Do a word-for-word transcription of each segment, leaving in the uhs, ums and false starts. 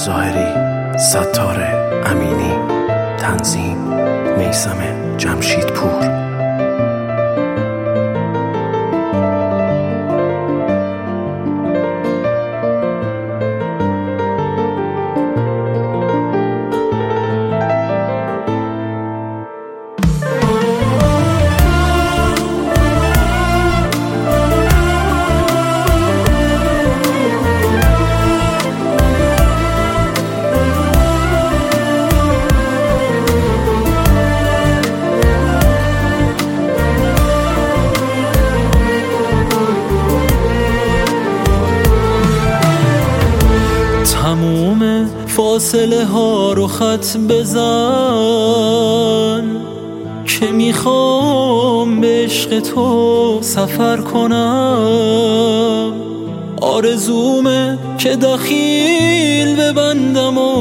ظاهری، ستار امینی، تنظیم میثم جمشیدپور. تموم فاصله ها رو خط بزن که میخوام به عشق تو سفر کنم. آرزومه که دخیل ببندم و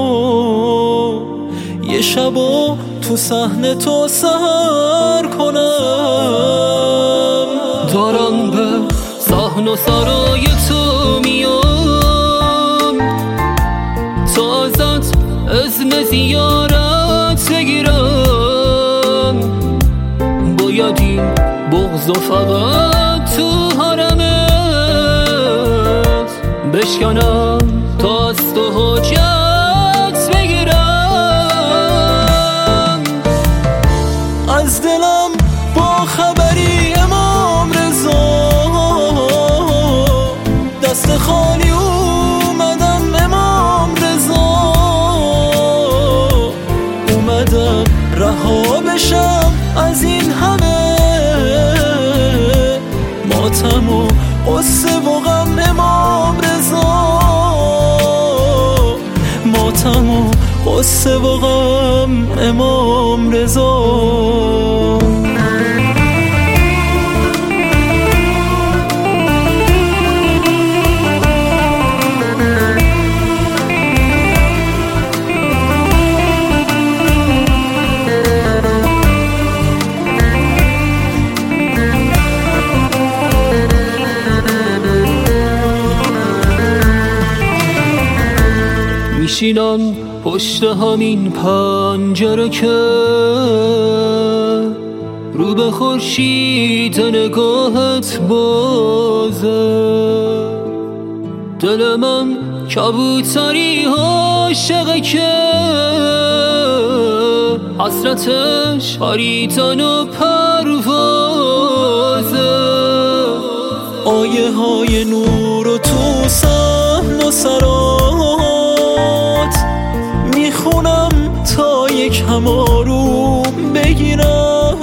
یه شبا تو صحن تو سهر کنم. دارم به صحن و سرای تو میام تا ازت اذن زیارت بگیرم. باید این بغض و فقط تو حرمت بشکنم تا از تو حاجت بگیرم. از دلم با خبری امام رضا دست خالی اومدم. امام رضا اومدم رها بشم از این همه ماتم و قصه و غم. امام رضا ماتم و قصه و غم. امام رضا میشینم پشت همین پنجره که رو به خورشید نگاهت بازه. دل من کبوتری عاشقه که حسرتش پریدن و پروازه. آیه های نور و تو صحن و سرات میخونم تا یک هم آروم بگیرم.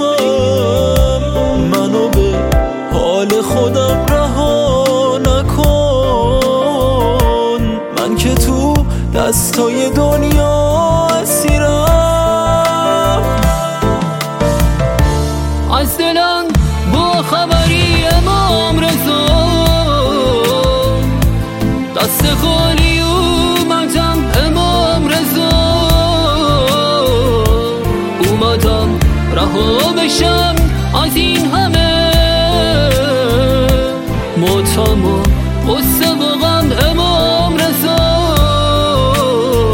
منو به حال خودم رها نکن، من که تو دستای دنیا اسیرم. از دلم با خبری امام رضا دست خالی اومدم. امام رضا اومدم رها بشم از این همه ماتم و قصه و غم. امام رضا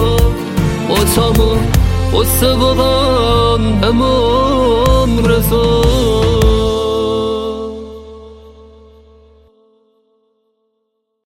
ماتم و قصه و غم. امام رضا